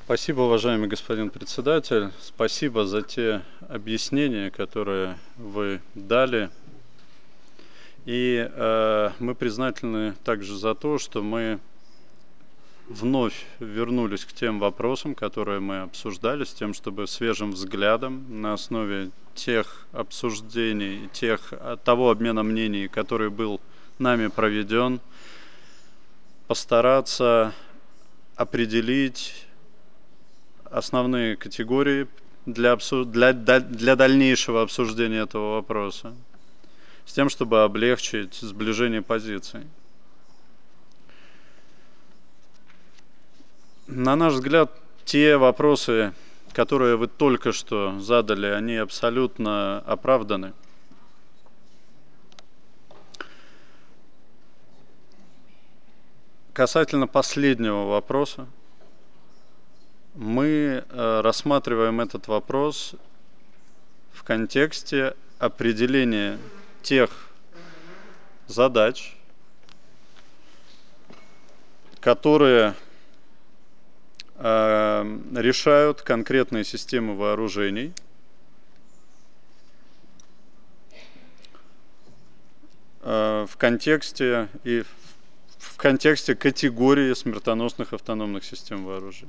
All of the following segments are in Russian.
Спасибо, уважаемый господин председатель. Спасибо за те объяснения, которые вы дали. И мы признательны также за то, что мы вновь вернулись к тем вопросам, которые мы обсуждали, с тем, чтобы свежим взглядом на основе тех обсуждений, того обмена мнений, который был нами проведен, постараться определить основные категории для дальнейшего обсуждения этого вопроса, с тем, чтобы облегчить сближение позиций. На наш взгляд, те вопросы, которые вы только что задали, они абсолютно оправданы. Касательно последнего вопроса, мы рассматриваем этот вопрос в контексте определения тех задач, которые решают конкретные системы вооружений в контексте категории смертоносных автономных систем вооружений.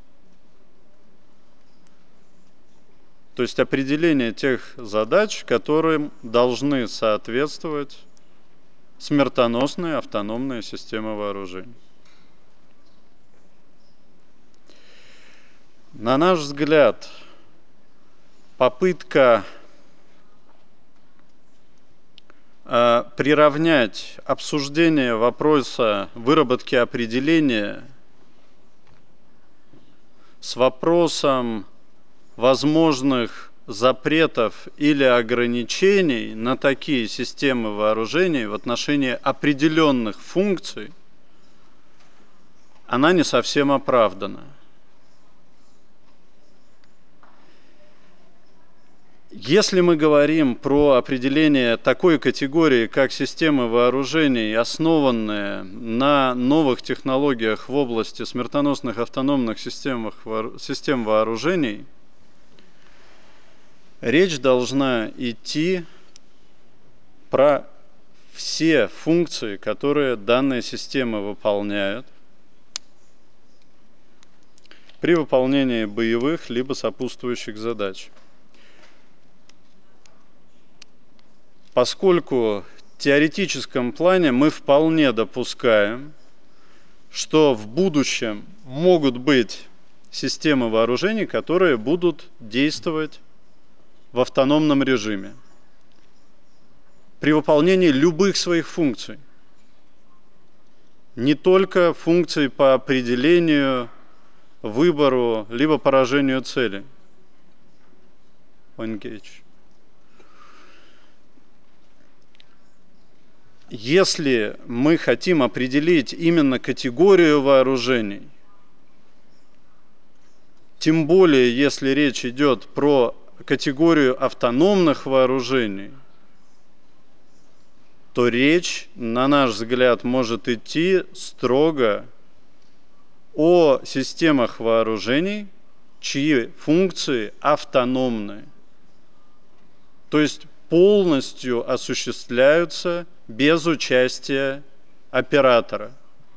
То есть определение тех задач, которым должны соответствовать смертоносные автономные системы вооружений. На наш взгляд, попытка приравнять обсуждение вопроса выработки определения с вопросом возможных запретов или ограничений на такие системы вооружений в отношении определенных функций, она не совсем оправдана. Если мы говорим про определение такой категории, как системы вооружений, основанные на новых технологиях в области смертоносных автономных систем вооружений, речь должна идти про все функции, которые данные системы выполняют при выполнении боевых либо сопутствующих задач. Поскольку в теоретическом плане мы вполне допускаем, что в будущем могут быть системы вооружений, которые будут действовать в автономном режиме при выполнении любых своих функций, не только функций по определению, выбору, либо поражению цели. Engage. Если мы хотим определить именно категорию вооружений, тем более если речь идет про категорию автономных вооружений, то речь, на наш взгляд, может идти строго о системах вооружений, чьи функции автономны, то есть полностью осуществляются без участия оператора.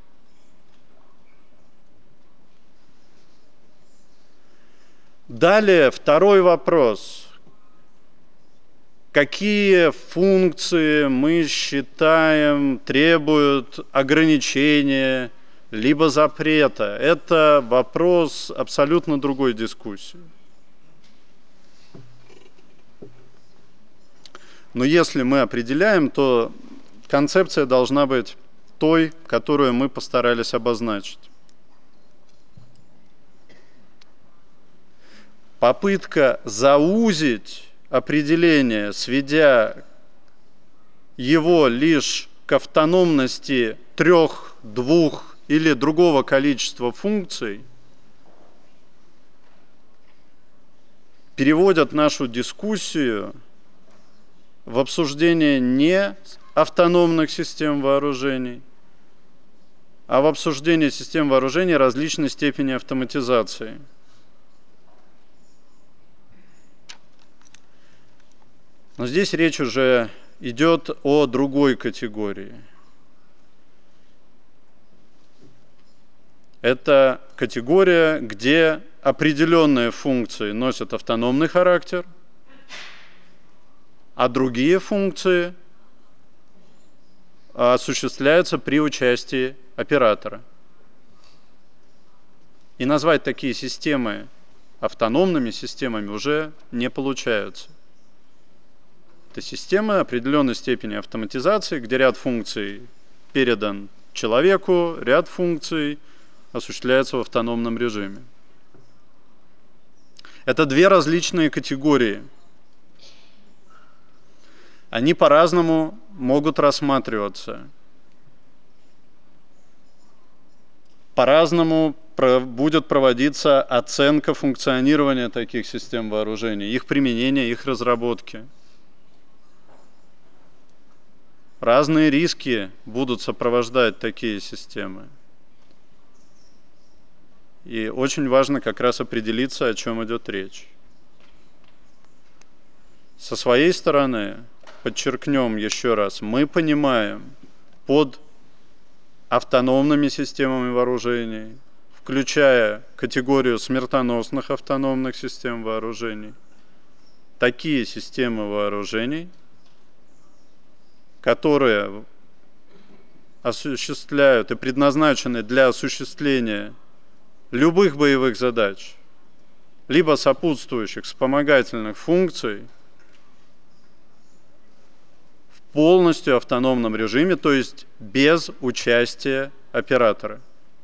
Далее второй вопрос. Какие функции мы считаем требуют ограничения либо запрета? Это вопрос абсолютно другой дискуссии. Но если мы определяем, то концепция должна быть той, которую мы постарались обозначить. Попытка заузить определение, сведя его лишь к автономности 3, 2 или другого количества функций, переводят нашу дискуссию в обсуждение не автономных систем вооружений, а в обсуждении систем вооружений различной степени автоматизации. Но здесь речь уже идет о другой категории. Это категория, где определенные функции носят автономный характер, а другие функции осуществляются при участии оператора. И назвать такие системы автономными системами уже не получается. Это системы определенной степени автоматизации, где ряд функций передан человеку, ряд функций осуществляется в автономном режиме. Это две различные категории. Они по-разному могут рассматриваться. По-разному будет проводиться оценка функционирования таких систем вооружений, их применения, их разработки. Разные риски будут сопровождать такие системы. И очень важно как раз определиться, о чем идет речь. Со своей стороны, подчеркнем еще раз, мы понимаем под автономными системами вооружений, включая категорию смертоносных автономных систем вооружений, такие системы вооружений, которые осуществляют и предназначены для осуществления любых боевых задач, либо сопутствующих вспомогательных функций в полностью автономном режиме, то есть без участия оператора.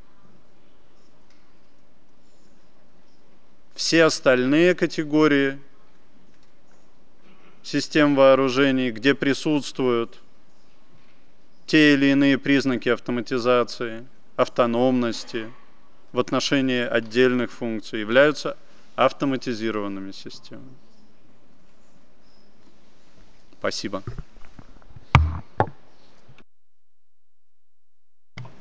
Все остальные категории систем вооружений, где присутствуют те или иные признаки автоматизации, автономности в отношении отдельных функций, являются автоматизированными системами. Спасибо.